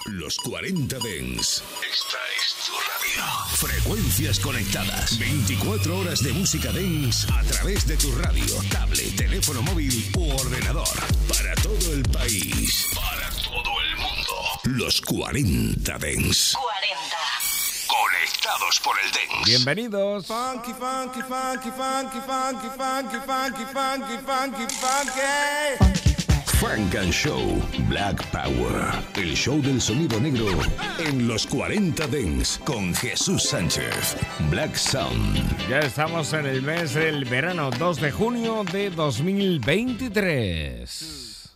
Los 40 Dance. Esta es tu radio. Frecuencias conectadas. 24 horas de música dance a través de tu radio, tablet, teléfono móvil u ordenador. Para todo el país. Para todo el mundo. Los 40 Dance. 40. Conectados por el dance. Bienvenidos. Funky, funky, funky, funky, funky, funky, funky, funky, funky, funky. Funk and Show, Black Power, el show del sonido negro en los 40 Dance con Jesús Sánchez, Black Sound. Ya estamos en el mes del verano, 2 de junio de 2023.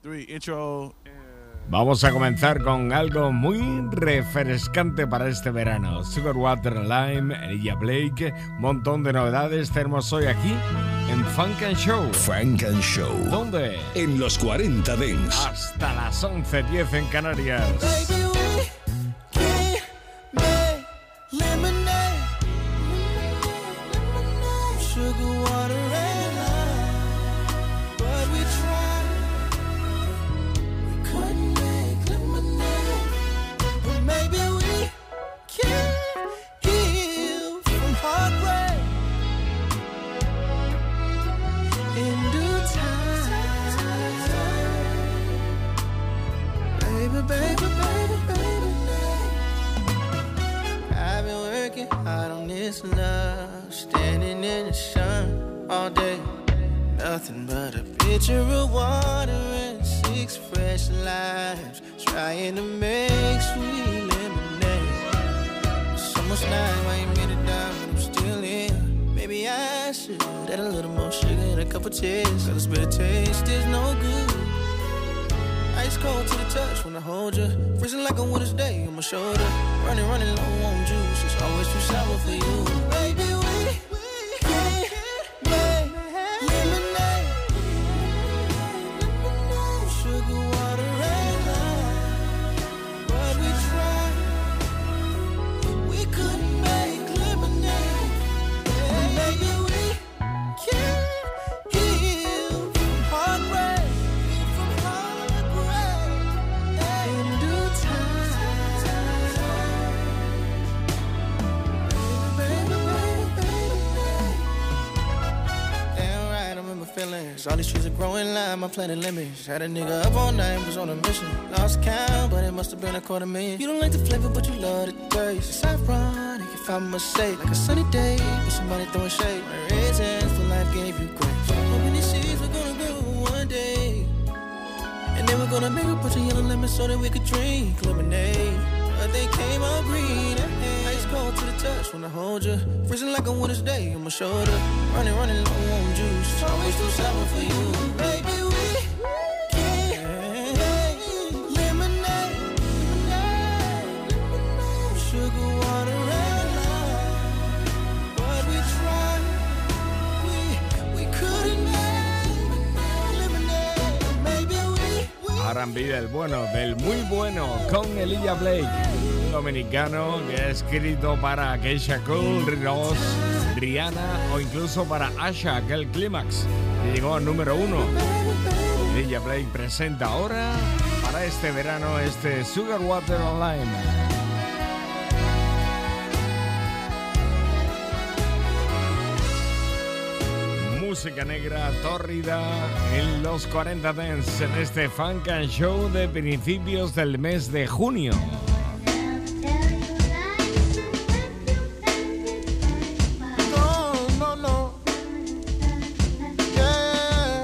Vamos a comenzar con algo muy refrescante para este verano. Sugar Water Lime, Elijah Blake, montón de novedades tenemos hoy aquí en Funk and Show. Funk and Show. ¿Dónde? En los 40 Dance. Hasta las 11:10 en Canarias. Baby, we can't make lemonade. Sugar, water, and lime. But we tried. We couldn't make lemonade. But maybe we can heal from heartbreak. In due time, baby, baby, baby, baby. I've been working hard on this love, standing in the sun all day. Nothing but a pitcher of water and 6 fresh limes, trying to make sweet lemonade. So much time I ain't made it down, but I'm still here. Maybe I should add a little more sugar and a couple tears, cause this bitter taste is no good. Ice cold to the touch when I hold you, freezing like a winter's day on my shoulder. Running low on juice, it's always too sour for you. Baby, we can't make lemonade. Sugar, water, and lime. But we tried, we couldn't make lemonade. Maybe we can heal from heartbreak, in due time. Baby, baby, baby. Damn right, I remember feelings. All these trees are growing lime, I'm planting lemons. Had a nigga up all night, was on a mission. Lost count, but it must have been 250,000. You don't like the flavor, but you love the taste. It's ironic if I must say, like a sunny day, with somebody throwing shade. My reasons for life gave you grace. Hoping these seeds were gonna grow one day, and then we're gonna make a bunch of yellow lemons so that we could drink lemonade. But they came out green, ice cold to the touch when I hold you, freezing like a winter's day on my shoulder. Running low on juice, it's always too sour for you. Baby, we can't make lemonade. Sugar, water, and lime. But we tried, we couldn't make lemonade. Maybe we R&B del bueno, del muy bueno, con Elijah Blake, un dominicano que ha escrito para Keisha Cole, Ross, Rihanna o incluso para Asha, aquel clímax que llegó al número 1. Elijah Blake presenta ahora para este verano este Sugar Water Online. Música negra tórrida en los 40 Dance en este Funk and Show de principios del mes de junio. no. Yeah.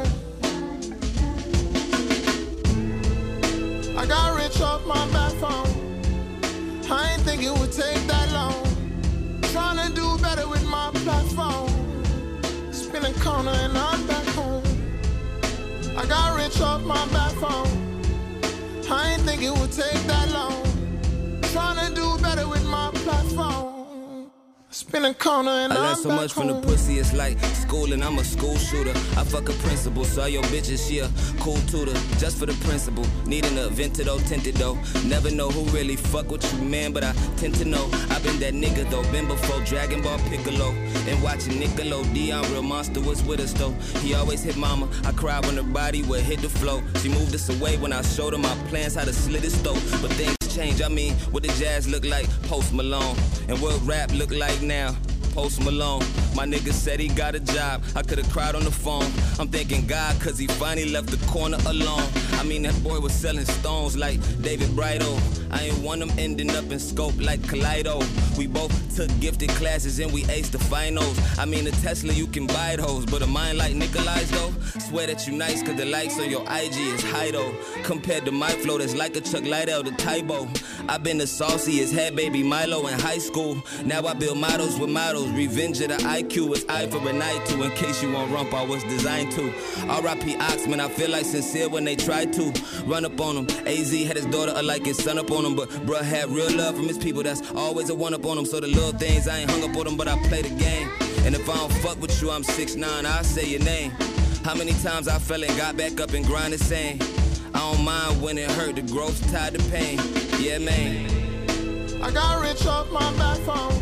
I got rich off my back phone. I ain't think it would take that long. Trying to do better with my platform. Spin a corner and I'm back home. I got rich off my back phone. I ain't think it would take that long. Trying to do better with my platform. Spin a corner and I I'm learned so back much home. from the pussy, it's like school and I'm a school shooter. I fuck a principal, so all your bitches, she a cool tutor. Just for the principal, needing a vented or tinted though. Never know who really fuck with you, man, but I tend to know. I've been that nigga though, been before Dragon Ball Piccolo. And watching Nickelodeon, Real Monster was with us though. He always hit mama, I cried when her body would hit the floor. She moved us away when I showed her my plans, how to slit his throat. But things change. I mean, what the jazz look like? Post Malone. And what rap look like now? Post Malone. My nigga said he got a job. I could've cried on the phone. I'm thanking God cause he finally left the corner alone. I mean, that boy was selling stones like David Brighto. I ain't want him ending up in scope like Kaleido. We both took gifted classes and we aced the finals. I mean, a Tesla you can buy those, but a mind like Nikolai's though. Swear that you nice cause the likes on your IG is high though. Compared to my flow that's like a Chuck Liddell to Tybo. I've been the sauciest head baby Milo in high school. Now I build models with models. Revenge of the IQ is eye for an eye too. In case you want rump, I was designed to. R.I.P. Oxman, I feel like sincere when they tried to run up on him. AZ had his daughter like his son up on him. But bruh had real love from his people. That's always a one up on him. So the little things, I ain't hung up on them, but I play the game. And if I don't fuck with you, I'm 6'9", I'll say your name. How many times I fell and got back up and grind the same. I don't mind when it hurt, the growth's tied to pain. Yeah, man. I got rich off my back phone.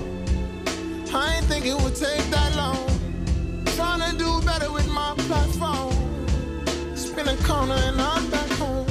I ain't think it would take that long. Tryna do better with my platform. Spin a corner and I'm back home.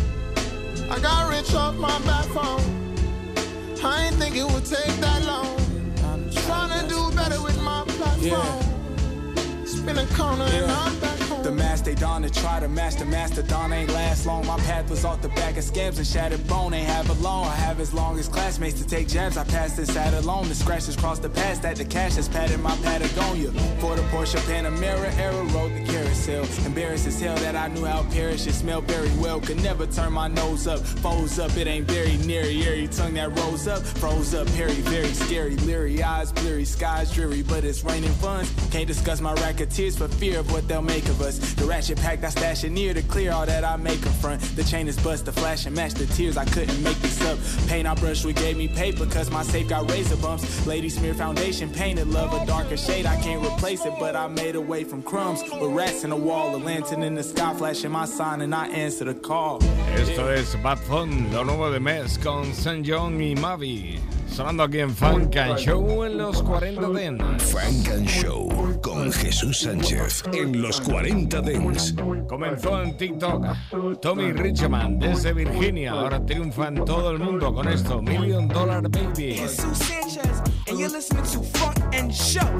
I got rich off my back phone. I ain't think it would take that long. Tryna do better with my platform. Spin a corner and I'm back home. The master dawn to try to master mastodon ain't last long. My path was off the back of scams and shattered bone. Ain't have it long. I have as long as classmates to take jabs. I passed this sat alone. The scratches crossed the past that the cash has patted my Patagonia. For the Porsche Panamera era rode the carousel. Embarrassed as hell that I knew how perish it smelled very well. Could never turn my nose up. Foes up, it ain't very near. Eerie tongue that rose up, froze up. Harry, very scary. Leery eyes, blurry skies, dreary. But it's raining funds. Can't discuss my racketeers for fear of what they'll make of us. The ratchet packed, I stash it near to clear all that I make in front. The chain is bust, the flash and match the tears. I couldn't make this up. Paint I brushed with gave me paper cause my safe got razor bumps. Lady smear foundation, painted love a darker shade. I can't replace it, but I made away from crumbs. With rats in the wall, a lantern in the sky, flashing my sign and I answer the call. Esto es Bad Fun, lo nuevo de Mes con St. John y Mavi. Sonando aquí en Funk and Show en los 40 Dents. Funk and Show con Jesús Sánchez en los 40 Dents. Comenzó en TikTok. Tommy Richman desde Virginia. Ahora triunfa en todo el mundo con esto. $1 Million Baby. Jesús Sánchez, and you're listening to Funk and Show.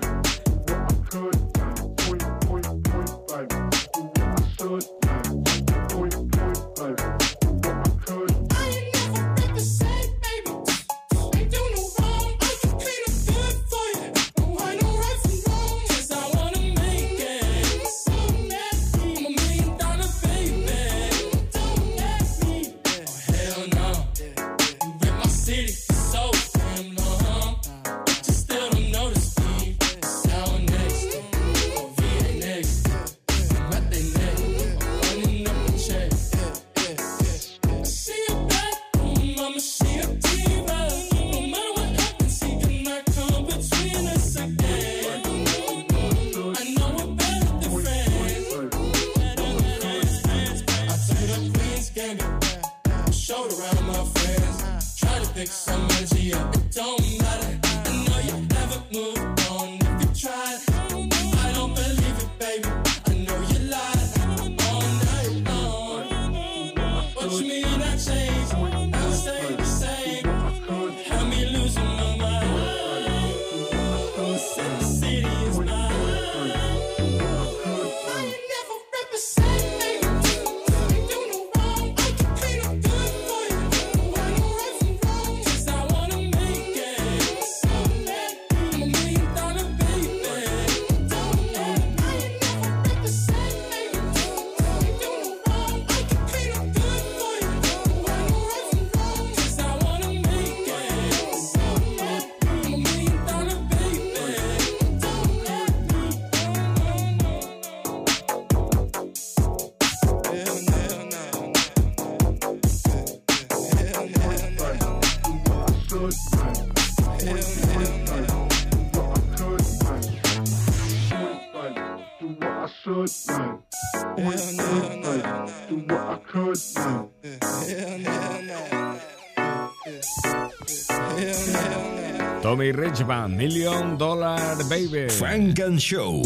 Tommy Richman, $1 Million Baby. Funk and Show.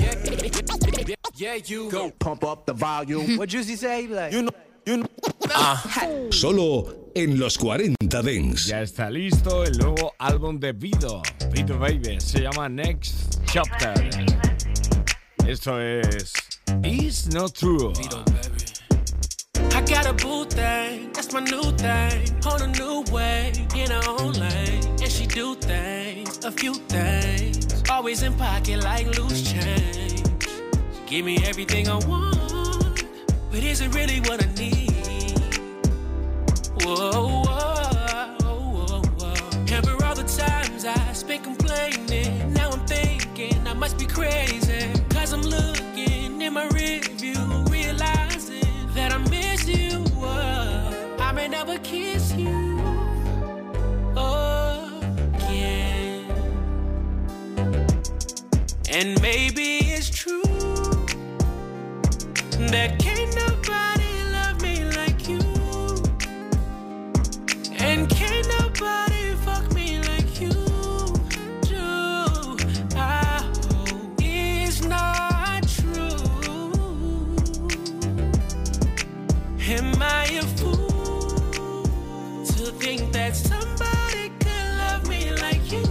Yeah, you go pump up the volume. What Juicy say? Like, you know. Solo en los 40 Dance. Ya está listo el nuevo álbum de Vito Baby. Se llama Next Chapter. Esto es It's Not True. Vito, baby. I got a boo thing, that's my new thing. On a new way, in her own lane. And she do things, a few things. Always in pocket like loose change. She give me everything I want, but is it really what I need? Whoa, whoa, whoa, whoa. Remember all the times I spent complaining. Now I'm thinking I must be crazy. Cause I'm looking in my rearview, realizing that I miss you. I may never kiss you again. And maybe it's true that can't nobody love me like you. And can't nobody fuck me like you do. I hope it's not true. Am I a fool to think that somebody could love me like you?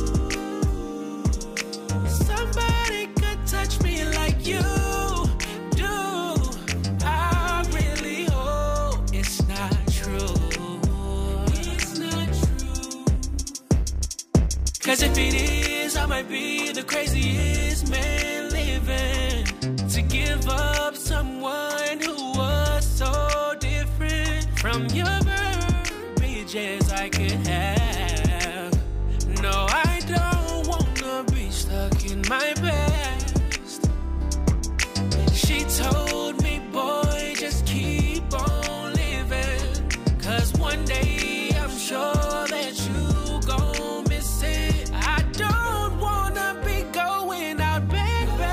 Somebody could touch me like you do. I really hope it's not true. It's not true. Cause if it is, I might be the craziest man living. To give up someone who was so different from your verbiage as I could have. No, I don't wanna be stuck in my past. She told me, boy, just keep on living. Cause one day I'm sure that you gon' miss it. I don't wanna be going out, baby.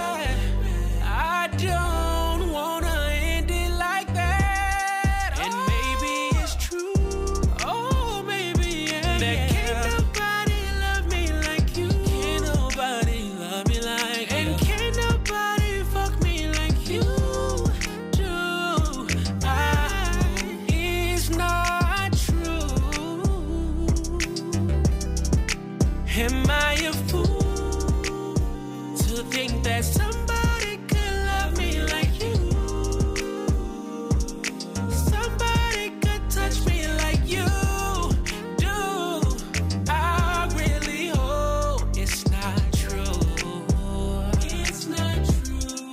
I don't wanna end it like that. And maybe it's true. Oh, maybe, yeah. That can't nobody love me like you. Can't nobody love me like you. And can't nobody fuck me like you do. It's not true. Am I a fool to think that somebody could love me like you? Somebody could touch me like you do. I really hope it's not true. It's not true.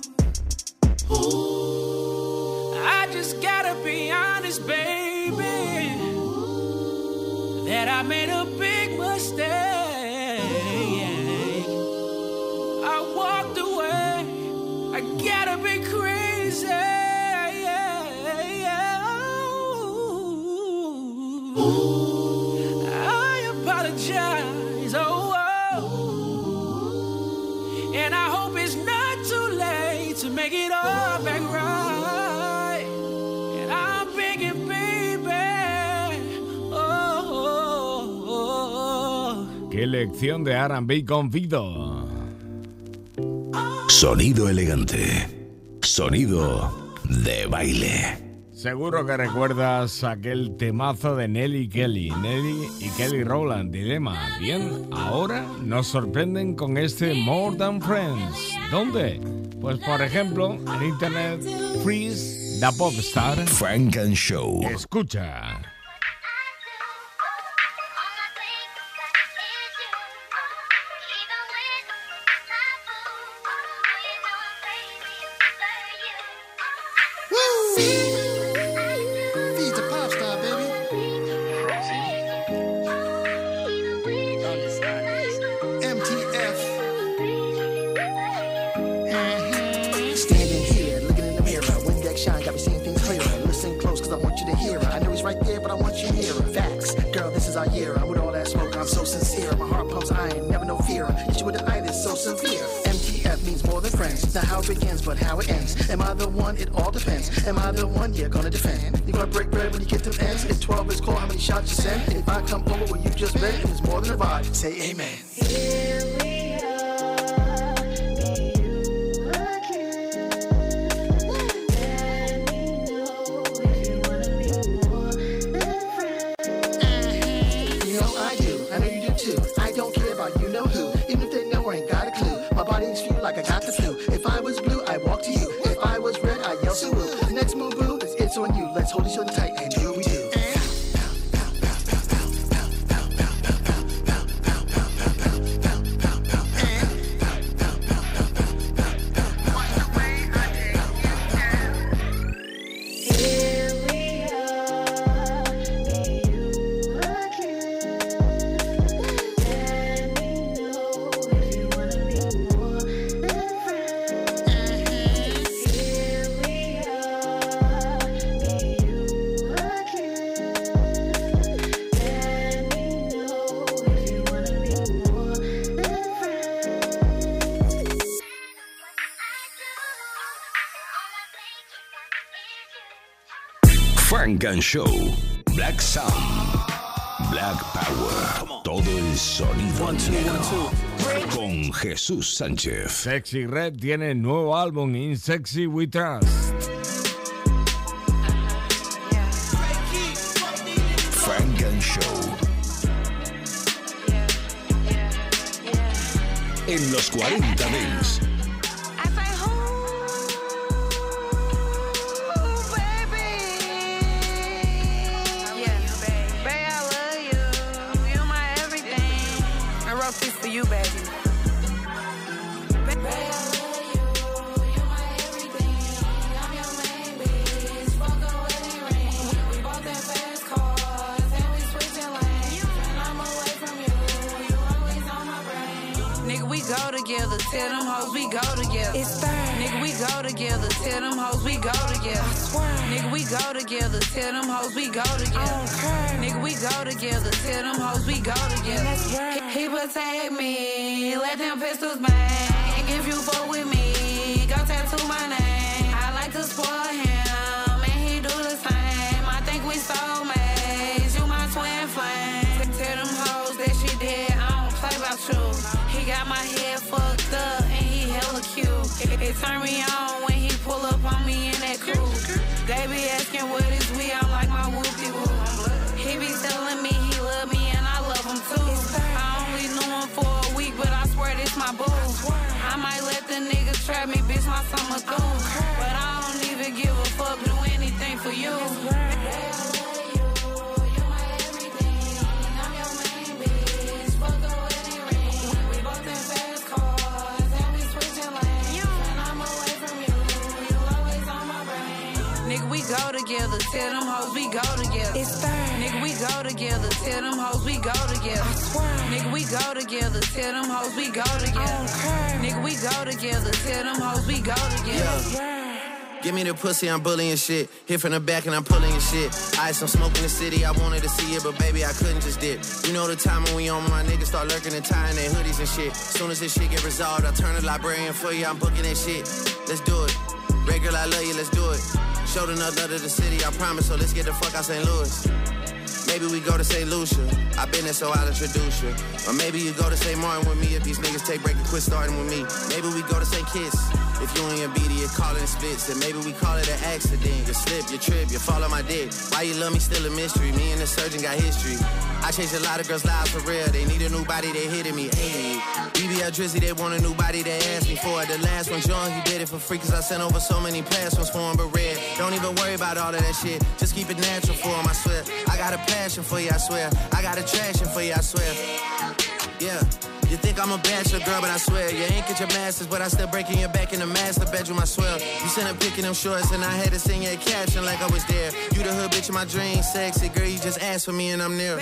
Ooh, I just gotta be honest, baby, that I made a big mistake. I walked away. I gotta be crazy. I apologize. Oh, and I hope it's not too late to make it all back right. And I'm begging, baby. Qué lección de R&B con Vito. Sonido elegante. Sonido de baile. Seguro que recuerdas aquel temazo de Nelly Kelly y Kelly Rowland, Dilema. Bien, ahora nos sorprenden con este More Than Friends. ¿Dónde? Pues por ejemplo, en internet, Freeze, The Popstar. Funk and Show. Escucha. Feed the pop star, baby. MTF. Standing here, looking in the mirror. Windex shine, got me seeing things clearer. Listen close, cause I want you to hear it. I know he's right there, but I want you nearer. Facts, girl, this is our year. I'm with all that smoke, I'm so sincere. My heart pumps iron, never no fear. Hit you with the itis, so severe. MTF means more than friends. Not how it begins, but how it ends. Am I the one? It all depends. Am I the one? You're gonna defend. You gonna break bread when you get them ends. If 12 is called, how many shots you send? If I come over, will you just bet? If it's more than a vibe, say amen. Here we are, me, you again. Let me know if you wanna be more. Funk and Show. Black Sound. Black Power. Todo el sonido negro. Con Jesús Sánchez. Sexy Red tiene nuevo álbum In Sexy We Trust. Funk and Show. En los 40 Dents. You, baby. Together, tell them hoes we go together. It's third. Nigga, we go together, tell them hoes we go together. I swear. Nigga, we go together, tell them hoes we go together. Nigga, we go together, tell them hoes we go together. He protect me, let them pistols bang. If you fuck with me, go tattoo my name. I like to spoil him, and he do the same. I think we soulmates, you my twin flame. Tell them hoes that she dead, I don't play about you. He got my head fucked up and he hella cute. It turned me on when he pull up on me in that coupe. They be asking what is we, I'm like my whoopie whoop. He be telling me he love me and I love him too. I only knew him for a week, but I swear this my boo. I might let the nigga trap me, bitch, my summer through. But I don't even give a fuck, do anything for you. We go together, tell them hoes we go together. It's third. Nigga, we go together, tell them hoes we go together. I swear. Nigga, we go together, tell them hoes we go together. Nigga, we go together, tell them hoes we go together. Yeah. Give me the pussy, I'm bullying shit. Hit from the back and I'm pulling your shit. Ice, I'm smoking the city, I wanted to see it, but baby, I couldn't just dip. You know the time when we on, my niggas start lurking and tying their hoodies and shit. Soon as this shit get resolved, I'll turn the librarian for you, I'm booking that shit. Let's do it. Regular, I love you, let's do it. Showed enough love to the city, I promise, so let's get the fuck out St. Louis. Maybe we go to St. Lucia, I've been there so I'll introduce you. Or maybe you go to St. Martin with me if these niggas take break and quit starting with me. Maybe we go to St. Kitts, if you and your BD are calling it splits. And maybe we call it an accident, you slip, you trip, you fall on my dick. Why you love me still a mystery, me and the surgeon got history. I changed a lot of girls' lives for real, they need a new body, they hitting me, ayy. BBL Drizzy, they want a new body, they asked me for it. The last one, John, he did it for free, cause I sent over so many past ones for him, but red. Don't even worry about all of that shit, just keep it natural for him, I swear. I got a passion for you, I swear. I got attraction for you, I swear. Yeah. You think I'm a bachelor, girl, but I swear you ain't get your masters, but I still breaking your back in the master bedroom, I swear. You sent a pic in them shorts and I had to sing your caption like I was there. You the hood bitch in my dreams, sexy girl, you just asked for me and I'm near.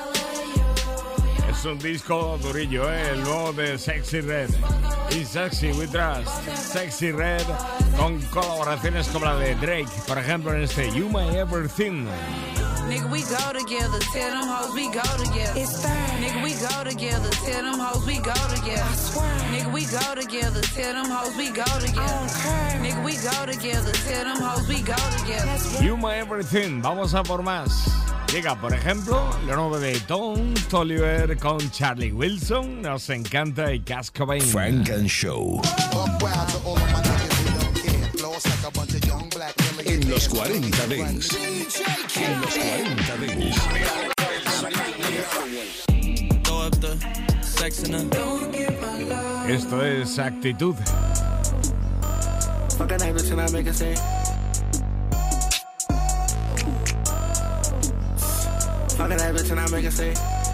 Es un disco durillo, el nuevo de Sexy Red. In Sexy We Trust. Sexy Red con colaboraciones como la de Drake, por ejemplo en este You My Everything. Nigga, we go together, tell them hoes we go together. It's third. Nigga, we go together, tell them hoes we go together. I swear. Nigga, we go together, tell them hoes we go together. Nigga, we go together, tell them hoes we go together. You My Everything, vamos a por más. Llega, por ejemplo, lo nuevo de Tom Toliver con Charlie Wilson, nos encanta, y Cass Cobain. Funk and Show. En los 40 Dents. En los 40 Dents. Esto es Actitud. Fuck that bitch and I make her say. Fuck that bitch and I make her say.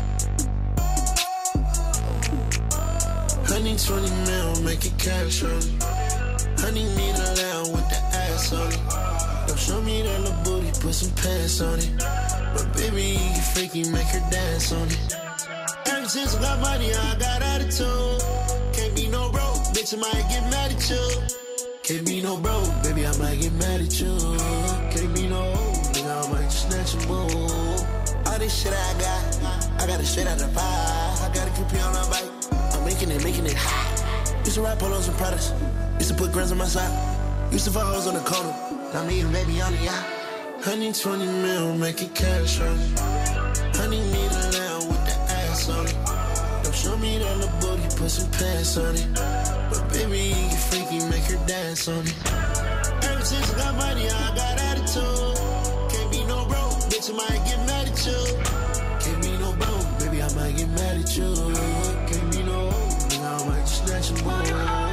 Honey 20 mil, make it cash on it. Honey need a lamb with the ass on it. Don't show me that little booty, put some pants on it. But baby, you get freaky, make her dance on it. Ever since I got money, I got attitude. Can't be no broke, bitch, I might get mad at you. Can't be no broke, baby, I might get mad at you. Can't be no old, nigga, I might just snatch a boo. All this shit I got it straight out the pie. I got a QP on my bike, I'm making it hot. Used to ride polos and Pradas, used to put grams on my side. Used to fuck hoes on the corner, now me and baby on the yacht. Honey 20 mil, make it cash on it. Honey need a lamb with the ass on it. Don't show me that little booty, put some pants on it. But baby, you get freaky, make her dance on it. Ever since I got money, I got attitude. Can't be no broke, bitch, I might get mad at you. Can't be no broke, baby, I might get mad at you. Can't be no hoe, nigga, I might just snatch your ball.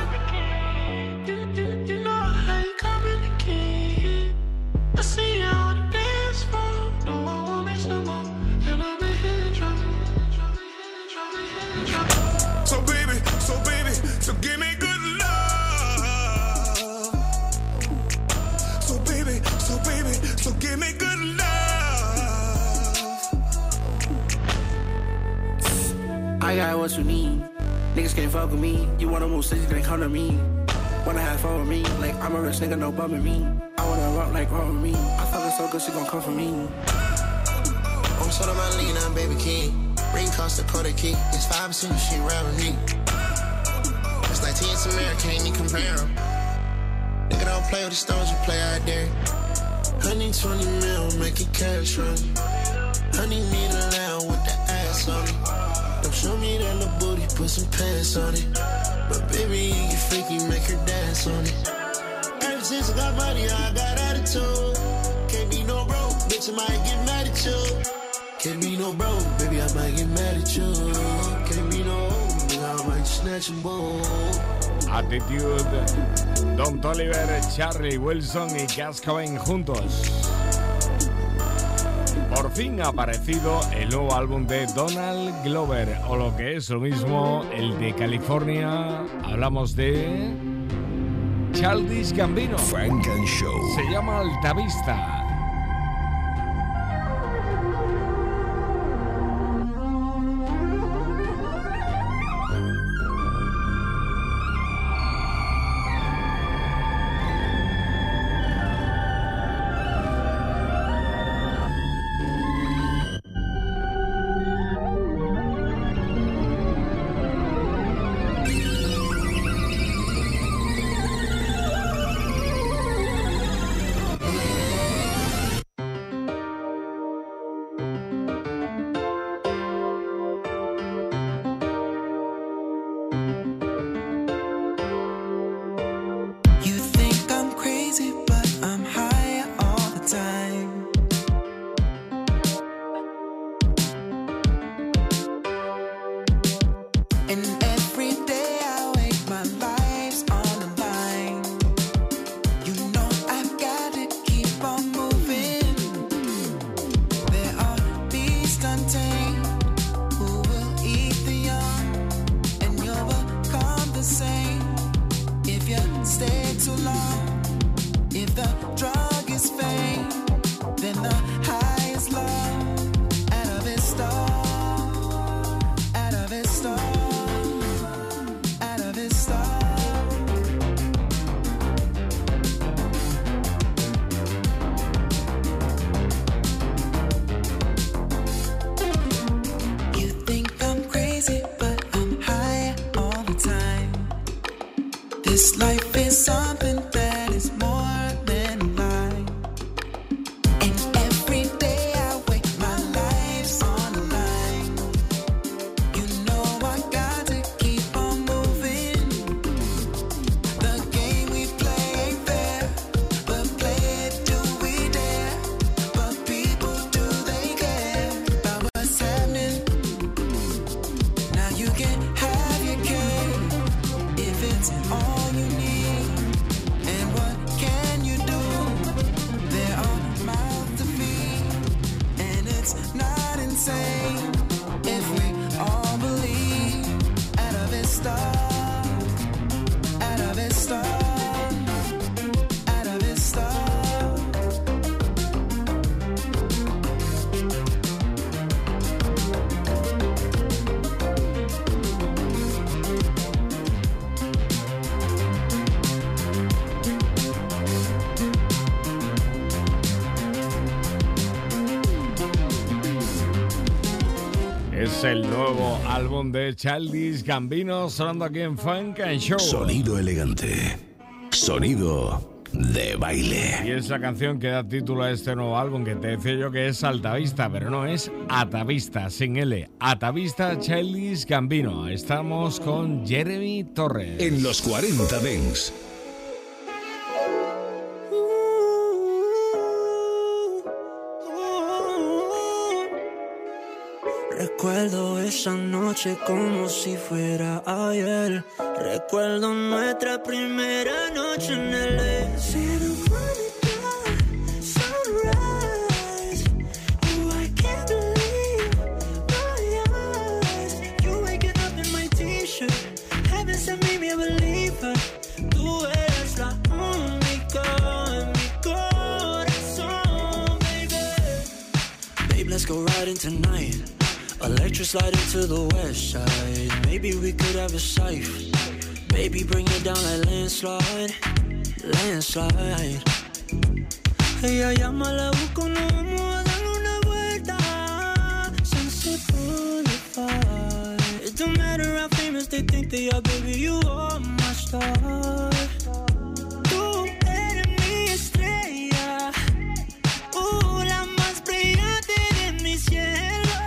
You know how you come in the key. I see you on the dance floor. No more woman, no more. And I'm in here dropping. So baby, so give me good love. So baby, so give me good love. I got what you need. Niggas can't fuck with me. You wanna move cities, then come to me. Wanna have fun with me, like I'm a rich nigga, no bumming me. I wanna rock like rock with me. I fuck her so good, she gon' come for me. I'm sort of my lean, I'm baby king. Ring cost a quarter key. It's 5% of shit around with me. It's like T and Samara, can't even compare them. Nigga don't play with the stones, you play out there. Honey 20 mil, make it cash on it. Honey need a lamb with the ass on it. Don't show me that little booty, put some pants on it. But baby, you get freaky, make her dance on it. Ever since I got money, I got attitude. Can't be no broke, bitch, I might get mad at you. Can't be no broke, baby, I might get mad at you. Can't be no nigga, I might snatch a ball. Attitude, Don Toliver, Charlie Wilson y Gas Cobain juntos. Por fin ha aparecido el nuevo álbum de Donald Glover, o lo que es lo mismo, el de California. Hablamos de Childish Gambino. Funk and Show. Se llama Altavista. This life is something that is more than a lie. And every day I wake, my life's on the line. You know I got to keep on moving. The game we play ain't fair, but play it, do we dare? But people, do they care about what's happening? Now you can have your cake if it's all you need. And what can you do? There are mouths to feed, and it's not insane if we all believe. Ata Vista, Ata Vista, Ata Vista. Es el nuevo álbum de Childish Gambino sonando aquí en Funk and Show. Sonido elegante. Sonido de baile. Y es la canción que da título a este nuevo álbum, que te decía yo que es Altavista, pero no, es Atavista, sin L. Atavista, Childish Gambino. Estamos con Jeremy Torres. En los 40 Dance. Recuerdo esa noche como si fuera ayer. Recuerdo nuestra primera noche en el sunrise. Oh, I can't believe my eyes. You waking up in my t-shirt. Heaven sent me a believer. Tú eres la única en mi corazón, baby. Babe, let's go riding tonight. Electric slide into the west side. Maybe we could have a safe. Baby, bring it down like landslide. Landslide. Ella llama, la busco, no vamos a darle una vuelta. Sunset Boulevard. It don't matter how famous they think they are, baby, you are my star. Tú eres mi estrella. La más brillante de mi cielo.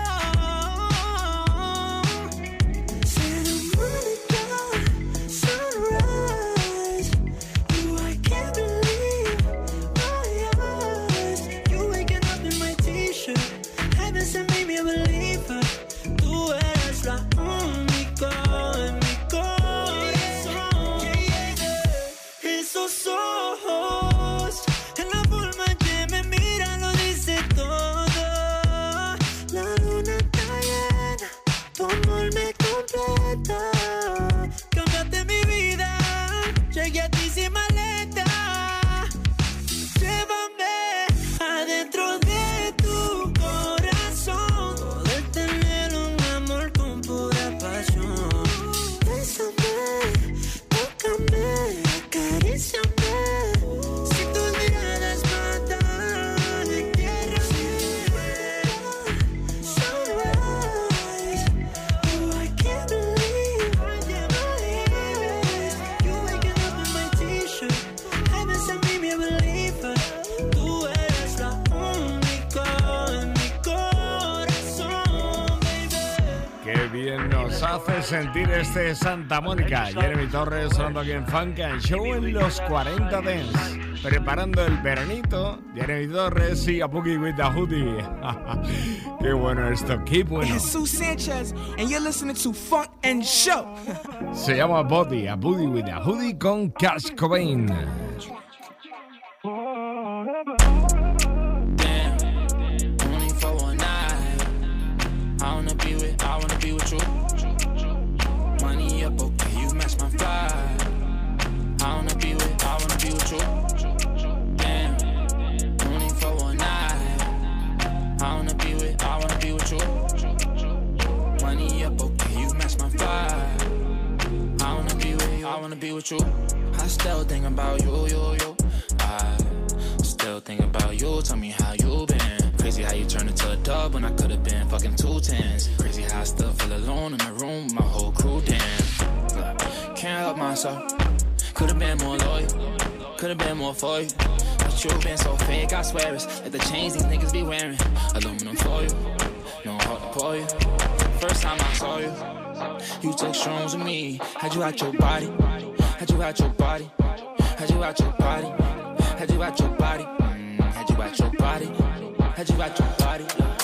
Sentir este Santa Mónica. Jeremy Torres sonando aquí en Funk and Show en los 40 Dance. Preparando el veranito, Jeremy Torres y A Boogie with the Hoodie. Qué bueno esto, qué bueno. Jesus Sanchez, and you're listening to Funk and Show. Se llama Body, A Boogie with the Hoodie con Cash Cobain. I wanna be with you. Money up, okay, you match my vibe. I wanna be with you. Damn, only for one night. I wanna be with you. Money up, okay, you match my vibe. I wanna be with you. I still think about you. I still think about you. Tell me how you been. Crazy how you turned into a dub when I could've been fucking 2 10s. Crazy how I still feel alone in my room with my whole crew, damn. Can't help myself. Could've been more loyal. Could've been more for you. But you been so fake, I swear it's like the chains these niggas be wearing. Aluminum foil, no heart to pour you. First time I saw you, you took shrooms with me. Had you out your body. Had you out your body. Had you out your body. Had you out your body. Had you out your body. Had you out your body.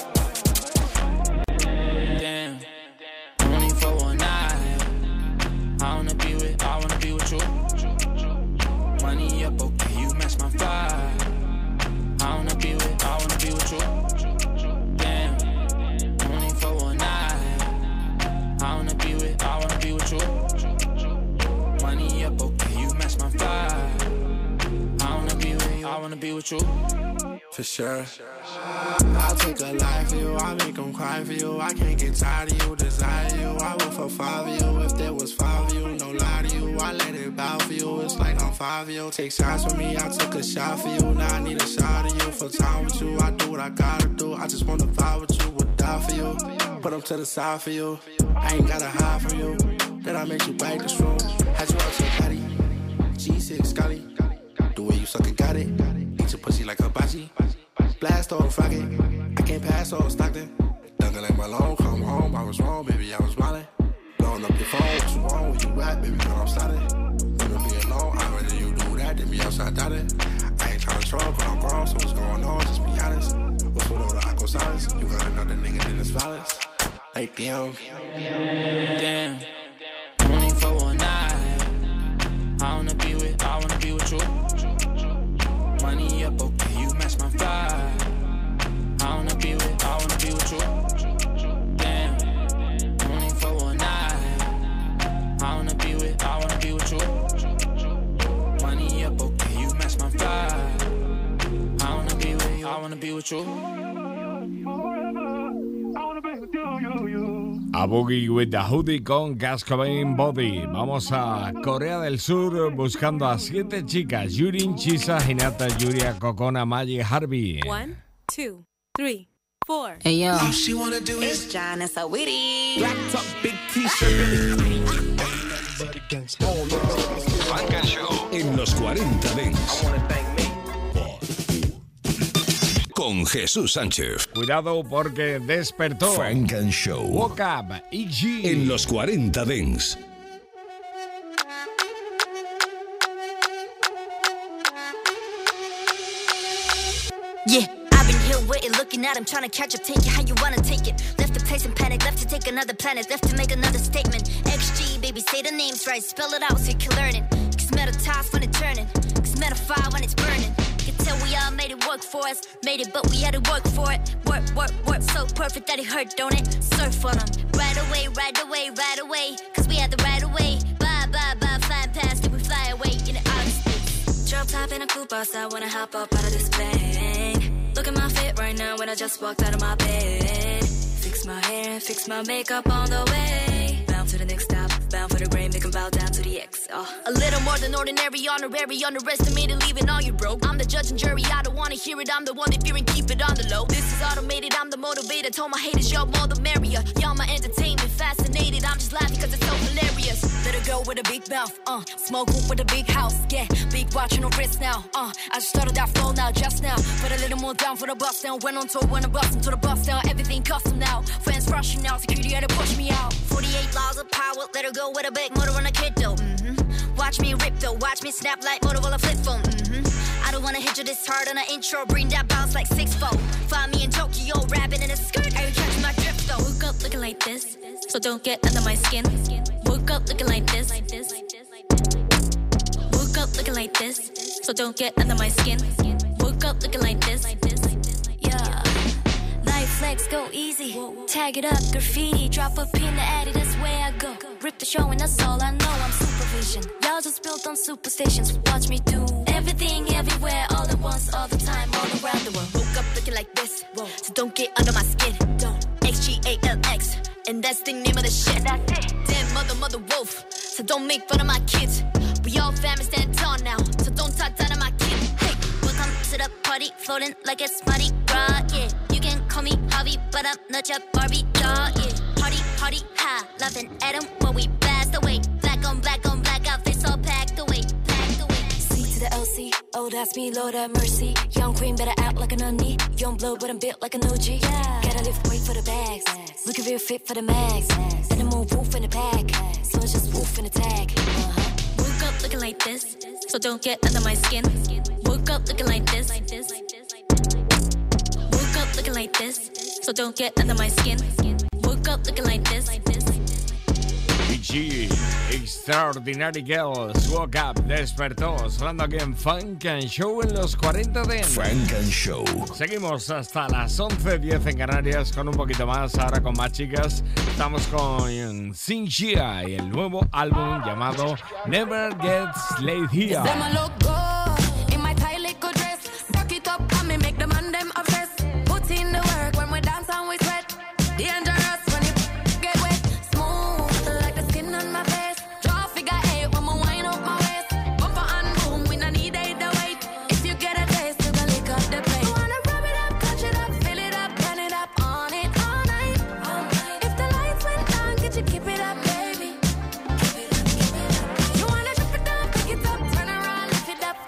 Damn, only for one night. I wanna be with you. Money up, okay, you match my vibe. I wanna be with you. Damn, only for one night. I wanna be with you. Money up, okay, you match my vibe. I wanna be with you. For sure. I'll take a life for you, I'll make them cry for you. I can't get tired of you, desire you. I would for 5 of you if there was 5 of you. No lie to you, I let it bow for you. It's like I'm 5 of you. Take shots with me, I took a shot for you. Now I need a shot of you for time with you. I do what I gotta do. I just wanna vibe with you, would die for you. Put them to the side for you. I ain't gotta hide from you. Then I make you bite the room. Had you out your body, G6 Scotty. The way you suck got it. Eat your pussy like hibachi. Blast off, rock it. I can't pass off Stockton. Dunkin' like my long, come home. I was wrong, baby, I was wildin'. Blowing up your phone, what's wrong? Where you at, baby, girl, I'm starting. Wanna be alone, I'd rather you do that than me outside doubt I ain't tryna troll, but I'm grown, so what's going on? Just be honest. What's with all the aqua silence? You got another nigga that is violence. Like, damn. Damn. Only for one night. I wanna be with you. Money up, okay, you match my vibe. I wanna be with you. Damn. Only for one night. I wanna be with you. Money up, okay, you match my vibe. I wanna be with you. A Boogie with the Hoodie con Kurt Cobain Body. Vamos a Corea del Sur buscando a 7 chicas: Yurin, Chisa, Hinata, Yuria, Kokona, Magi, Harvey. 1, 2, 3, 4. Hey yo, All she wanna do it's is John and Saweetie. black top, big t-shirt. Funk and Show en los 40 Dents. Con Jesús Sánchez. Cuidado porque despertó. Funk and Show. Woke up, EG. En los 40 Dents. Yeah, I've been here waiting, looking at him, trying to catch up, take it how you wanna take it. Left the place in panic, left to take another planet, left to make another statement. XG, baby, say the names right, spell it out so you can learn it. Cause metal toss when it's turning, cause metal fire when it's burning. Can tell we all made it work for us, made it, but we had to work for it. Work, so perfect that it hurt, don't it? Surf for them, right away, cause we had the right away. Bye, flying past, can we fly away in the outer space? Drop top in a coupe bus, I wanna hop up out of this plane. Look at my fit right now when I just walked out of my bed. Fix my hair and fix my makeup on the way. Bound to the next stop, bound for the grain, make 'em bow down to the X. A little more than ordinary, honorary, underestimated, leaving all you broke. I'm the judge and jury, I don't wanna hear it, I'm the one that fear and keep it on the low. This is automated, I'm the motivator, told my haters, y'all more the merrier. Y'all my entertainment, fascinated, I'm just laughing cause it's so hilarious. Little girl with a big mouth, smoke with a big house, yeah, big watch on her wrist now, I just started that flow now, just now, put a little more down for the bus down, went on tour, when I bust into the bus down, everything custom now, friends rushing out, security had to push me out, 48 laws of power, let her go with a big motor on a kid though, watch me rip though, watch me snap like Motorola flip phone, I don't wanna hit you this hard on an intro, bring that bounce like 6'4", find me in Tokyo, rapping in a skirt, I catch my drift though. Woke up looking like this, so don't get under my skin. Woke up looking like this. Woke up looking like this, so don't get under my skin. Woke up looking like this. Yeah. Life flex, go easy. Tag it up, graffiti. Drop a pin to add it, that's where I go. Rip the show and that's all I know, I'm supervision. Y'all just built on superstitions. Watch me do everything, everywhere, all at once, all the time, all around the world. Woke up looking like this, so don't get under my skin. Don't. XGALX, and that's the name of the shit. That's it. Damn mother wolf, so don't make fun of my kids. We all family stand tall now, so don't talk down to my kid. Hey, welcome to the party, floating like it's Mardi Gras, yeah. You can call me Harvey, but I'm not your Barbie doll, yeah. Party, ha, laughing at him when we blast away. Black on black, our face all packed away. C to the LC, oh that's me, Lord have mercy. Young queen better act like an onion. Young blood, but I'm built like an OG. Yeah. Gotta lift weight for the bags, looking real fit for the mags. And I'm more wolf in the pack, so it's just wolf in the tag. Woke up looking like this, so don't get under my skin. Woke up looking like this. Woke up looking like this, so don't get under my skin. Woke up looking like this. PG, Extraordinary Girls, Woke Up, despertó, sonando aquí en Funk and Show en los 40 Dents. Funk and Show. Seguimos hasta las 11:10 en Canarias con un poquito más, ahora con más chicas. Estamos con Xinjia y el nuevo álbum llamado Never Gets Laid Here. Keep it up.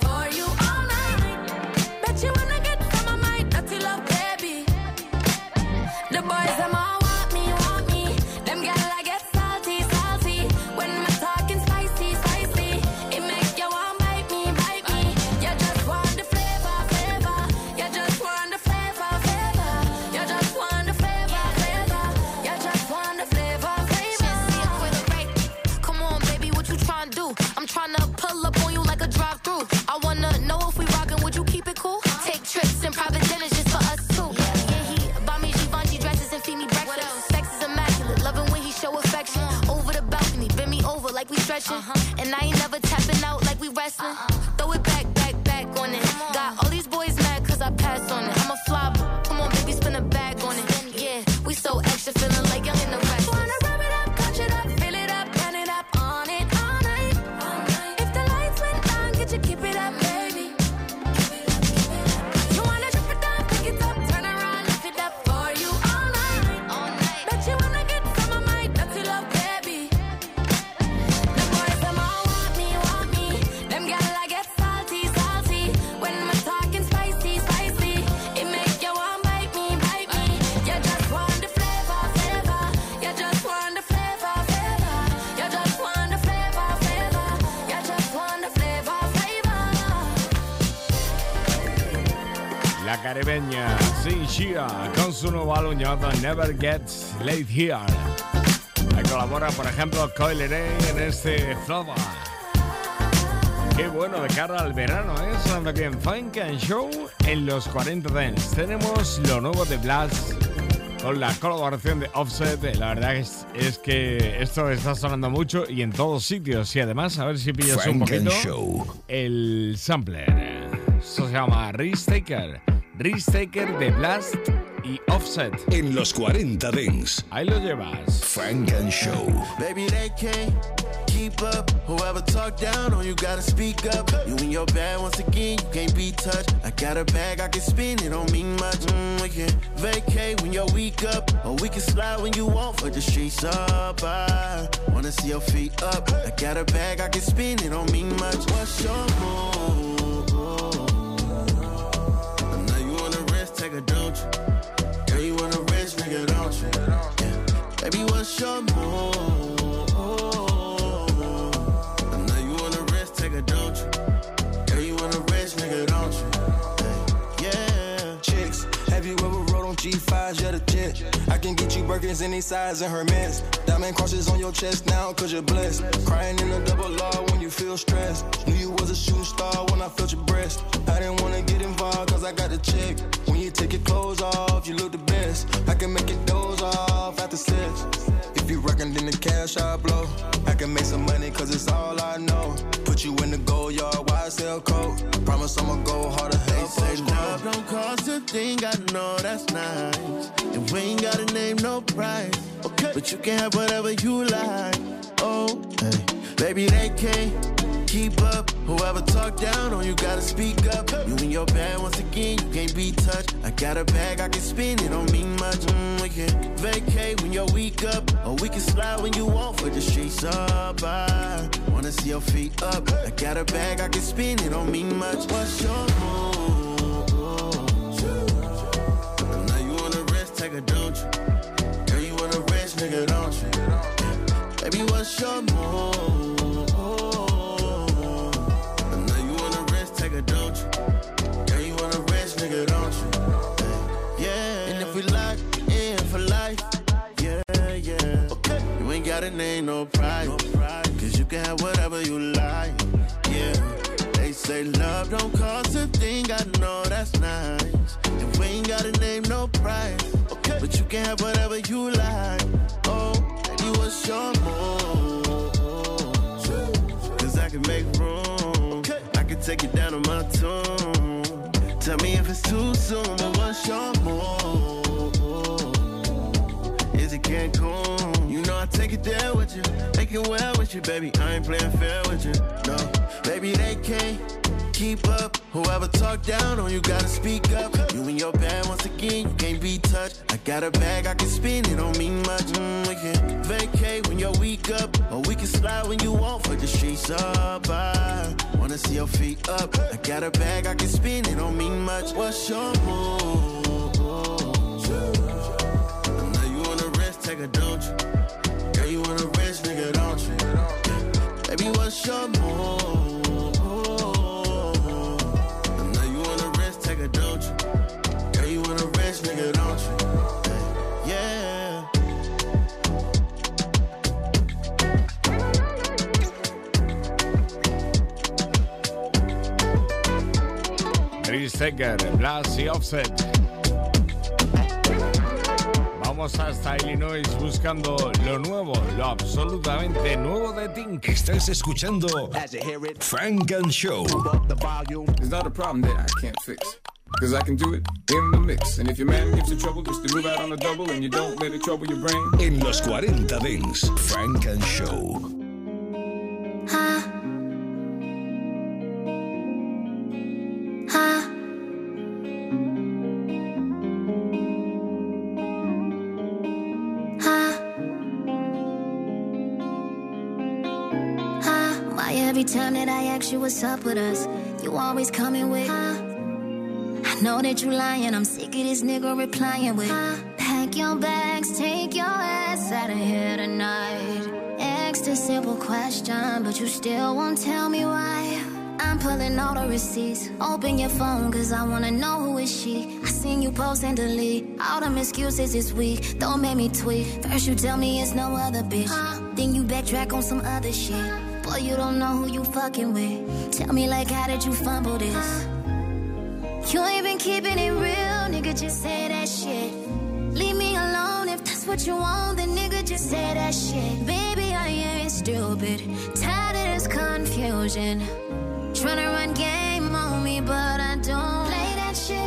pressure. And I ain't never tapping out like we wrestling. Throw it back on it. Got all these boys mad cause I passed on it. I'm a flop. Come on, baby, spin a bag on it. Yeah, we so extra, feeling like young in the rest. Wanna rub it up, touch it up, fill it up, turn it up on it all night. If the lights went down, could you keep it up, baby? You wanna drop it down, pick it up, turn around, lift it up for you all night. Bet you wanna get some of my dirty love, baby. Them boys, them all want me. Them gal I get salty. When I'm talking spicy, it make you want bite me. You just want the flavor. You just want the flavor. You just want the flavor. You just want the flavor. La caribeña Sin Shia con su nuevo álbum llamado Never Gets Late Here. Ahí colabora, por ejemplo, Coyle Ray en este Flava. Qué bueno de cara al verano, ¿eh? Sonando aquí en Funk and Show en los 40 Dance. Tenemos lo nuevo de Blast con la colaboración de Offset. La verdad es que esto está sonando mucho y en todos sitios. Y además, a ver si pillas Funk un poquito and Show. El sampler. Esto se llama Risk Taker de Blast y Offset. En los 40 Dance. Ahí lo llevas. Funk and Show. Baby, they can't keep up. Whoever talk down on you gotta speak up. You in your bag once again, you can't be touched. I got a bag, I can spin, it don't mean much. We can vacate when you're weak up, or we can slide when you want for the streets up. I wanna see your feet up. I got a bag, I can spin, it don't mean much. What's your move? I know you wanna rest, take a don't you? Girl, you wanna rest, nigga, don't you? Yeah. Baby, what's your move? Don't you? Girl, you wanna rest, nigga, don't you? Yeah. Chicks, have you ever rode on G5s? Yeah, the jet. I can get you Birkins any size and Hermes. Diamond crosses on your chest now, cause you're blessed. Crying in a double R when you feel stressed. Knew you was a shooting star when I felt your breast. I didn't wanna get involved cause I got the check. When you take your clothes off, you look the best. I can make it doze off after sex. If you rockin', then the cash I blow. I can make some money cause it's all I know. Put you in the gold yard, YSL coat. Promise I'ma go harder. They say love don't cost a thing, I know that's nice. And we ain't gotta name no price. Okay. But you can have whatever you like. Oh, hey. Baby, they can't keep up. Whoever talk down on you gotta speak up. You in your bag once again, you can't be touched. I got a bag, I can spin, it don't mean much. We can vacate when you're weak up, or we can slide when you want for the streets up. I wanna see your feet up. I got a bag, I can spin, it don't mean much. What's your move? I know you wanna rest, take a don't you? Girl, you wanna rest, nigga, don't you? Baby, what's your move? Don't you? Girl, you wanna rest, nigga, don't you? Yeah. And if we lock in for life, yeah. Okay. You ain't gotta name no price. Cause you can have whatever you like, yeah. They say love don't cost a thing, I know that's nice. And we ain't gotta name no price. Okay. But you can have whatever you like. Oh, baby, what's your move? Cause I can make room. Take it down on my tune. Tell me if it's too soon, but what's your move? Is it Cancun? You know I take it there with you, make it well with you, baby. I ain't playing fair with you, no. Baby, they can't keep up. Whoever talk down on you gotta speak up. You in your bag once again, you can't be touched. I got a bag, I can spin, it don't mean much. We can vacate when you're weak up, or we can slide when you want for the streets up. I wanna see your feet up. I got a bag, I can spin, it don't mean much. What's your move? I know you wanna rest, take a don't you? Girl, you wanna rest, nigga, don't you? Baby, what's your move? Don't you? Girl, you wanna rest, nigga, don't you? Yeah. Chris Taker, Blast y Offset. Vamos vamos hasta Illinois buscando lo nuevo, lo absolutamente nuevo de Tink. Estás escuchando Funk and Show. It's not a problem that I can't fix. Cause I can do it in the mix. And if your man gives you trouble, just to move out on the double and you don't let it trouble your brain. En los 40 Dance, Funk and Show. Why every time that I ask you what's up with us, you always coming with I know that you lying, I'm sick of this nigga replying with pack your bags, take your ass out of here tonight. Asked a simple question, but you still won't tell me why. I'm pulling all the receipts, open your phone cause I wanna know who is she. I seen you post and delete, all them excuses this week, don't make me tweet. First you tell me it's no other bitch, then you backtrack on some other shit. Boy, you don't know who you fucking with. Tell me like how did you fumble this? You ain't been keeping it real, nigga, just say that shit. Leave me alone if that's what you want, then nigga, just say that shit. Baby, I ain't stupid, tired of this confusion. Tryna run game on me, but I don't play that shit.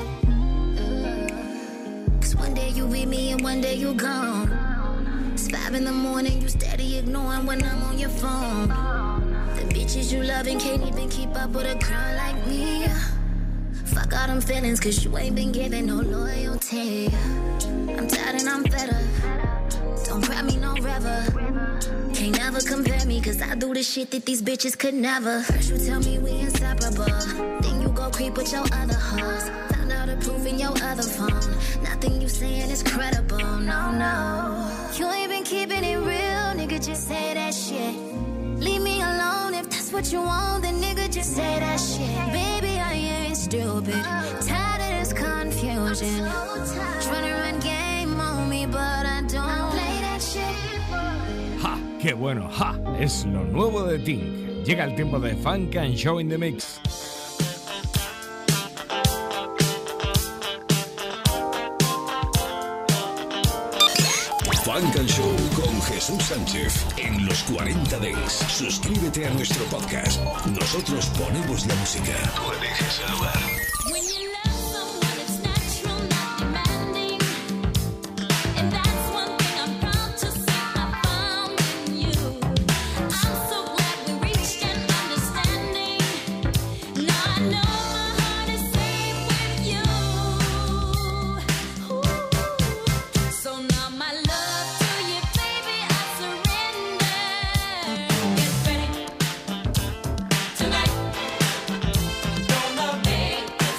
Cause one day you with me and one day you gone. It's 5 in the morning, you steady ignoring when I'm on your phone. The bitches you loving can't even keep up with a girl like me. Fuck all them feelings cause you ain't been giving no loyalty. I'm tired and I'm fed up. Don't grab me no river. Can't never compare me cause I do the shit that these bitches could never. First you tell me we inseparable, then you go creep with your other hoes. Found out the proof in your other phone. Nothing you saying is credible, no, no. You ain't been keeping it real, nigga, just say that shit. Leave me alone if that's what you want, then nigga, just say that shit. Baby, I ain't stupid, tired of this confusion. Tryna run game on me, but I don't play that shit. ¡Ja! ¡Qué bueno! ¡Ja! Es lo nuevo de Tink. Llega el tiempo de Funk and Show in the Mix. Funk and Show con Jesús Sánchez en los 40 Dance. Suscríbete a nuestro podcast. Nosotros ponemos la música. Tú eliges el lugar. Tonight, gonna make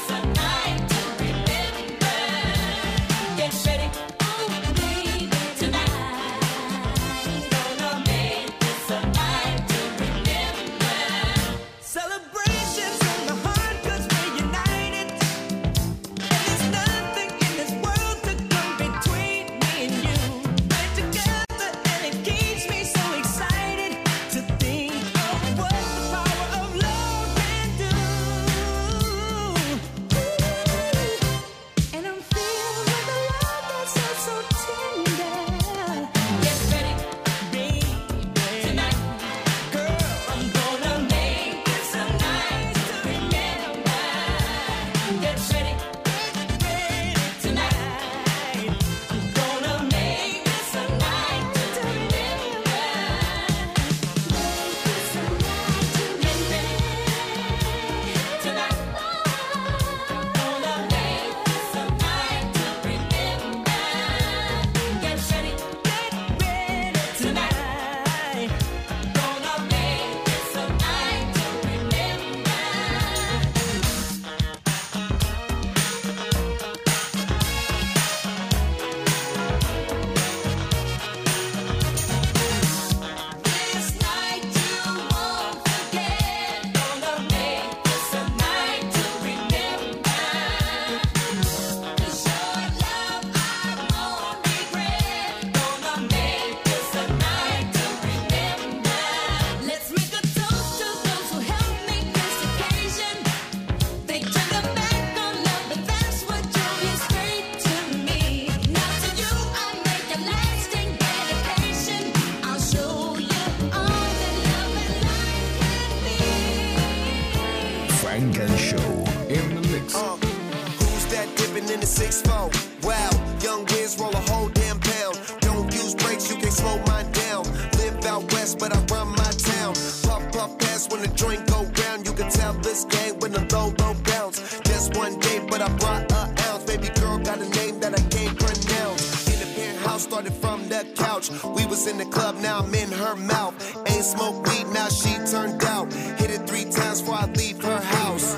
6'4", wow. Young Wiz roll a whole damn pound. Don't use brakes, you can't slow mine down. Live out west, but I run my town. Puff, puff, pass when the joint go round. You can tell this gang when the low, low bounce. Just one day, but I brought an ounce. Baby girl got a name that I can't pronounce. In the penthouse, started from the couch. We was in the club, now I'm in her mouth. Ain't smoke weed, now she turned out. Hit it 3 times before I leave her house.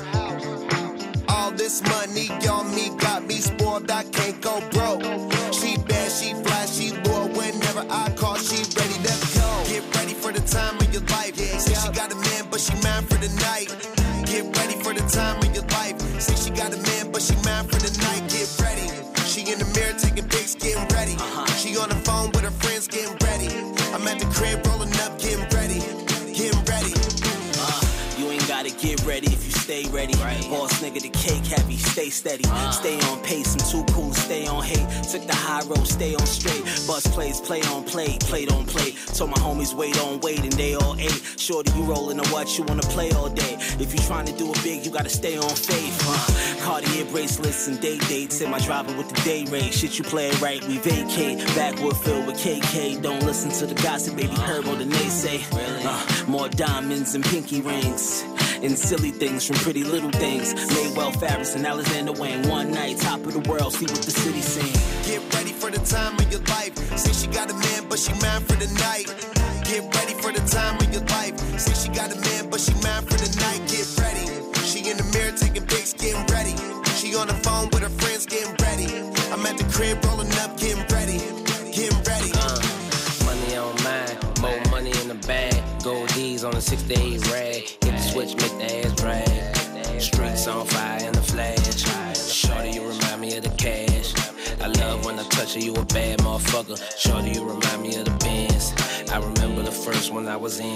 All this money on me got me spoiled, I can't go broke. She bad, she fly, she loyal. Whenever I call, she ready to go. Get ready for the time of your life. Say she got a man, but she mine for the night. Get ready for the time of your life. Say she got a man, but she mine for the night. Get ready. She in the mirror taking pics, getting ready. She on the phone with her friends, getting ready. I'm at the crib rolling up, getting ready. Getting ready. You ain't gotta get ready if you stay ready. Boss nigga, the cake heavy, stay steady. Stay on pace, I'm too cool to stay on hate. Took the high road, stay on straight. Bus plays, play on play, play on play. Told my homies wait on wait and they all ate. Shorty, you rolling or what? You wanna play all day. If you trying to do it big, you gotta stay on faith. Cartier bracelets and date dates. In my driver with the day rate. Shit, you play right, we vacate. Backwood filled with KK. Don't listen to the gossip, baby, heard what the naysay. More diamonds and pinky rings. And silly things from pretty little things. Maywell Farris and Alexander Wang. One night, top of the world, see what the city sing. Get ready for the time of your life. Say she got a man, but she mine for the night. Get ready for the time of your life. Say she got a man, but she mine for the night. Get ready. She in the mirror taking pics, getting ready. She on the phone with her friends, getting ready. I'm at the crib rolling up, getting ready. Getting ready. Money on mine, more money in the bag. Gold D's on the 6 to 8 rag. Hit the switch, make the ass drag. Streets on fire in the flash. Shorty, you remind me of the cash. I love when I touch you, you a bad motherfucker. Shorty, you remind me of the Benz. I remember the first one I was in.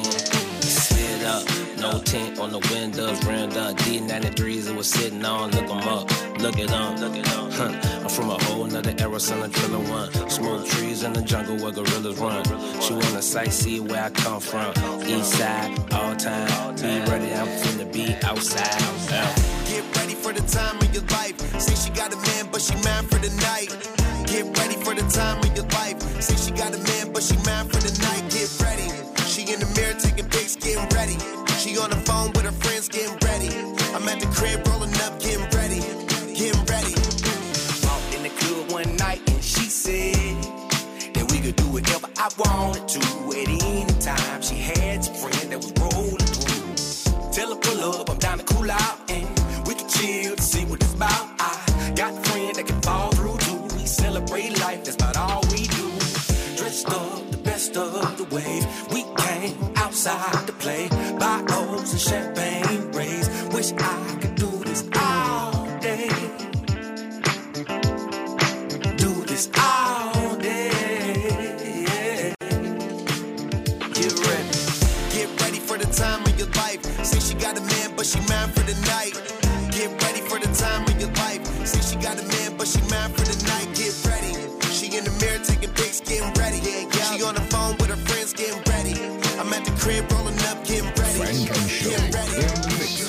Slid up, no tint on the windows, rimmed up. D93s it was sitting on, look 'em up, look it up. I'm from a whole nother era, son of Triller One. Smoke trees in the jungle where gorillas run. She wanna sightsee where I come from. East side, all time. Be ready, I'm finna be outside. Get ready for the time of your life. Say she got a man, but she mine for the night. Get ready for the time of your life. Say she got a man, but she mine for the night. Get ready. She in the mirror taking pics, getting ready. She on the phone with her friends, getting ready. I'm at the crib rolling up, getting ready. Getting ready. Walked in the club one night and she said that we could do whatever I wanted to at any time. She had some friends that was rolling through. Tell her pull up, I'm down to cool out and we can chill to see what it's about. I got a friend that can fall through too. We celebrate life, that's about all we do. Dressed up the best of the wave. We came outside to play. Buy O's and champagne rays. Wish I could do this all day. Do this all day. Get ready. Get ready for the time of your life. Say she got a man, but she mine for the night. Get ready for the time of your life. Say she got a man, but she mine for the night. Get ready. She in the mirror taking pics, getting ready. She on the phone with her friends, getting ready. I'm at the crib rolling up, getting ready. Getting ready.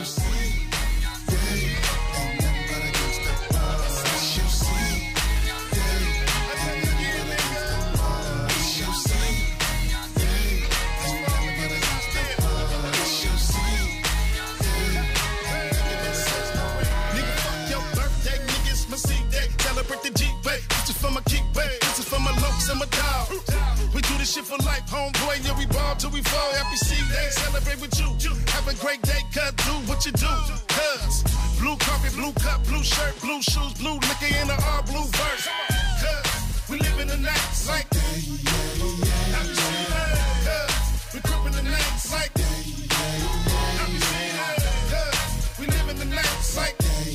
Shit for life, homeboy, yeah, we ball till we fall. Happy C-Day, celebrate with you. Have a great day, cut, do what you do. Cuz, blue carpet, blue cup, blue shirt, blue shoes, blue liquor in the all blue verse. Cuz, we live in the nights like Cuz, we grip in the nights like Cuz, we live in the nights like Cuz,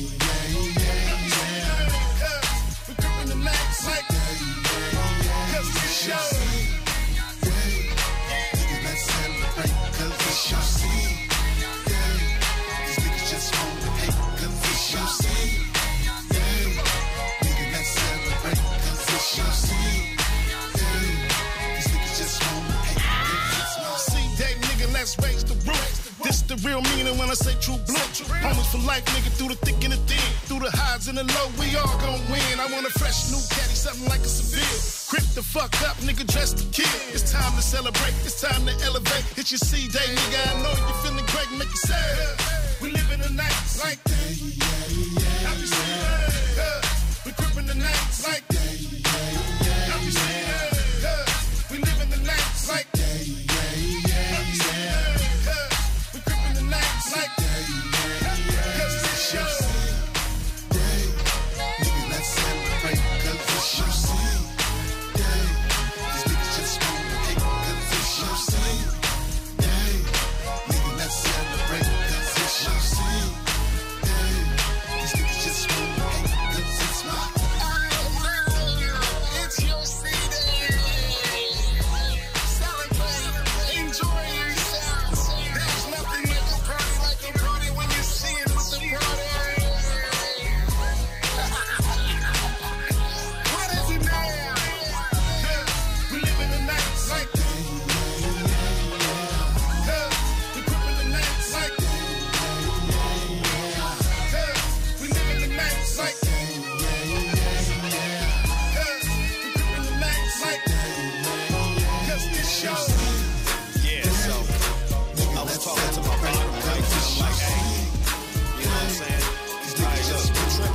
we grip in the nights like Cuz it's show. real meaning when I say true blue. Homies for life, nigga, through the thick and the thin. Through the highs and the low, we all gon' win. I want a fresh new caddy, something like a Seville. Grip the fuck up, nigga, dress to kill. It's time to celebrate, it's time to elevate. It's your C-Day, nigga, I know you're feeling great, make you sad. We living the nights like that. Have you seen that? We gripping the nights like that. Have you seen that? We living the nights like that. Have you seen that? We gripping the nights like that. 'Cause it's your day. Nigga, let's celebrate 'cause it's your day. These niggas just wanna hate 'cause it's your day. Nigga, let's celebrate 'cause it's your day. These niggas just wanna hate 'cause it's my it's your day. Celebrate, enjoy yourself. There's nothing like a party when you see it with the party. What is it now? We living the nights like that. We gripping the nights like that. We living the nights like that. We gripping the nights like that. 'Cause this your Yeah, so I was talking to my bottom like this, I'm like, hey, you know what I'm saying? Alright, look,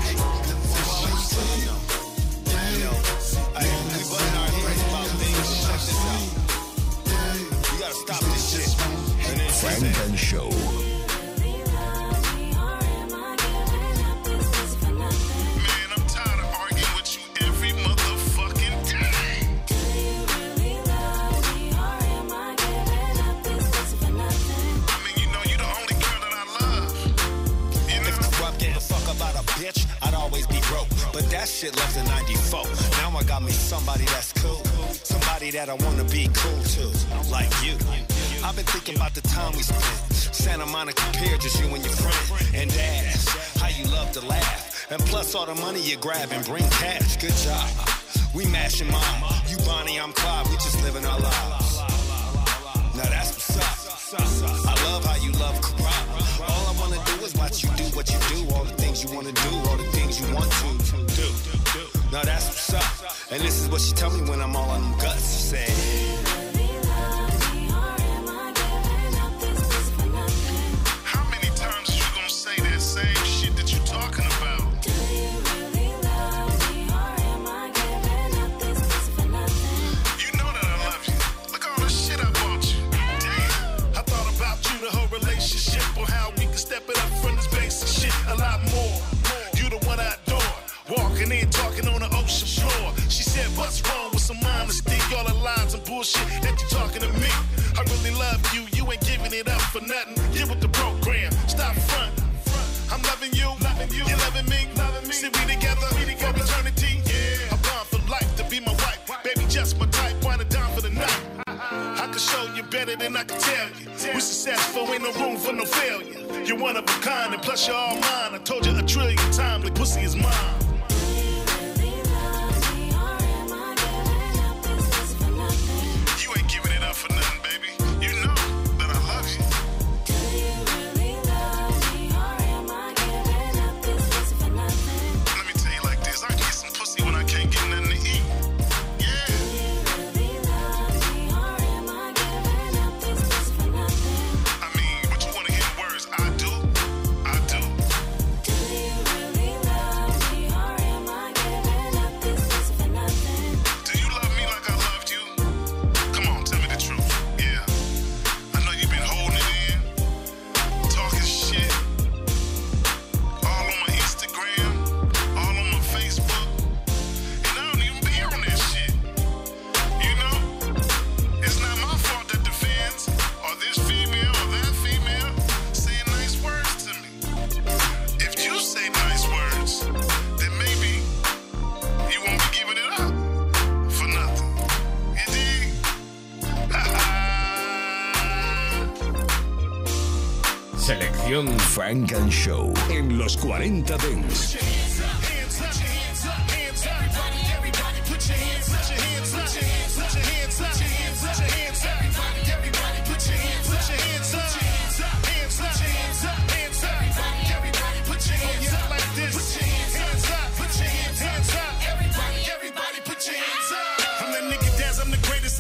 you know, hey, we butting our heads about things. Check this out. You gotta stop this shit. And then Frank and Show. Man, I'm tired of arguing with you every motherfucking day. I mean, you know, you the only girl that I love. You know? if the rub gave a fuck about a bitch, I'd always be broke. But that shit left in 94. Now I got me somebody that's cool. Somebody that I wanna be cool to. Like you. I've been thinking about the time we spent. Santa Monica Pier, just you and your friend. And Daz, how you love to laugh. And plus all the money you grab and bring cash. Good job. We mashing mom. You Bonnie, I'm Clyde. We just living our lives. Now that's what's up. I love how you love Karan. All I wanna do is watch you do what you do. All the things you wanna do, all the things you want to do. Now that's what's up. And this is what she tell me when I'm all on them guts. She said, How many times you gonna say that same shit that you talking about? You know that I love you. Look all the shit I bought you. Damn. I thought about you the whole relationship, or how we can step it up from this basic shit a lot more. You the one I adore. Walking in, talking on the ocean floor. She said, what's wrong with some honesty? All the lies and bullshit that you talking to me. I really love you, you ain't giving it up for nothing. Get with the program, stop front. I'm loving you, you're loving me. See, we together for eternity. Yeah. I'm born for life to be my wife. Baby, just my type, wanna down for the night. I can show you better than I can tell you. We successful, ain't no room for no failure. You're one of a kind, and plus you're all mine. I told you a trillion times, like pussy is mine. You ain't giving it up for nothing, baby. You know that I love you. Let me tell you like this, I can get some pussy when I can't get nothing to eat. Yeah. I mean, but you wanna hear words? I do. Do you love me like I loved you? Come on, tell me the truth. Yeah. I know you've been holding it in, talking shit, all on my Instagram, all on my Facebook, and I don't even be on that shit. You know, it's not my fault that the fans, or this female or that female, saying nice words to me. If you say nice words, then maybe you won't be giving it up for nothing. You dig? Selección Frank and Show en los 40 Dents. Put your hands up.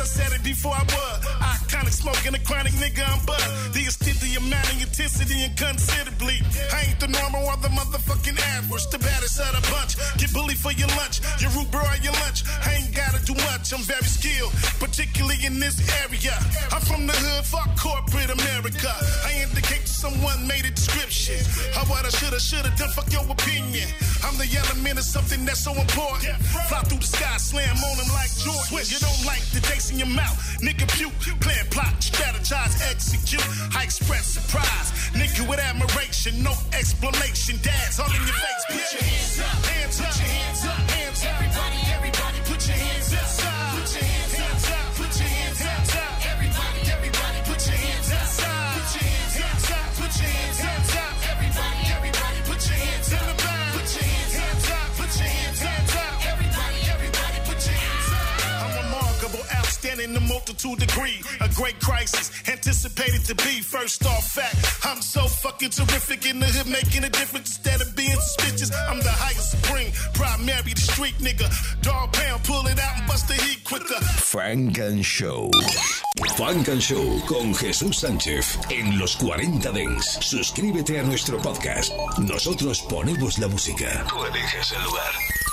said it before I was. Iconic smoking a chronic nigga, I'm bud. The extent, the amount of intensity and considerably. I ain't the normal or the motherfucking average. The baddest of the bunch. Get bullied for your lunch. Your root bro or your lunch. I ain't gotta do much. I'm very skilled, particularly in this area. I'm from the hood, fuck corporate America. I indicate to someone made a description of what I shoulda done. Fuck your opinion. I'm the element of something that's so important. Fly through the sky, slam on them like Jordan. You don't like the taste in your mouth, nigga puke. Plan, plot, strategize, execute. I express surprise, nigga with admiration, no explanation. Dad's all in your face. Put your hands up, hands up, hands up, hands up. Everybody, everybody, put your hands up. Put your hands up, put your hands up. Everybody, everybody, put your hands up. Put your hands up, put your hands up. Everybody, everybody, put your hands up. Put your hands up, put your hands up. Everybody, everybody, put your hands up. I'm remarkable, outstanding, a multitude degree. A great crisis, anticipated to be. First off fact, I'm so fucking terrific in the hood, making a difference instead of being suspicious. I'm the highest supreme, primary, the street nigga. Dog pound, pull it out and bust the heat quicker. Funk and Show. Funk and Show con Jesús Sánchez en los 40 Dents. Suscríbete a nuestro podcast. Nosotros ponemos la música. Tú eliges el lugar.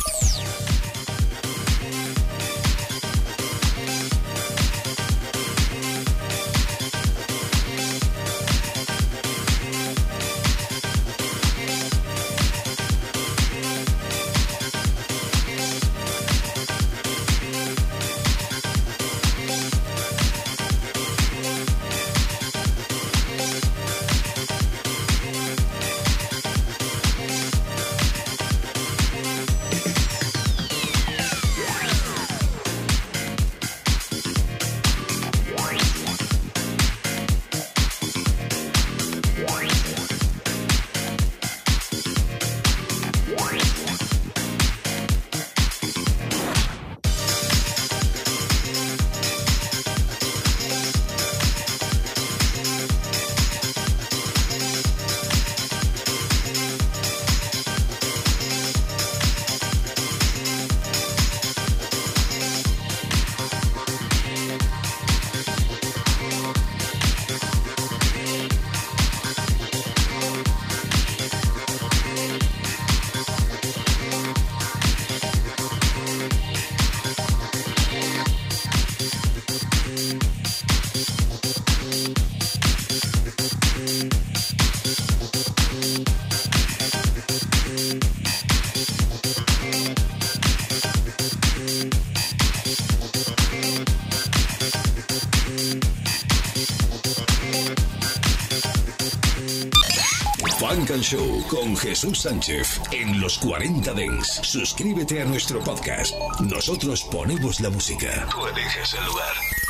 Funk and Show con Jesús Sánchez en los 40 Dents. Suscríbete a nuestro podcast. Nosotros ponemos la música. Tú eliges el lugar.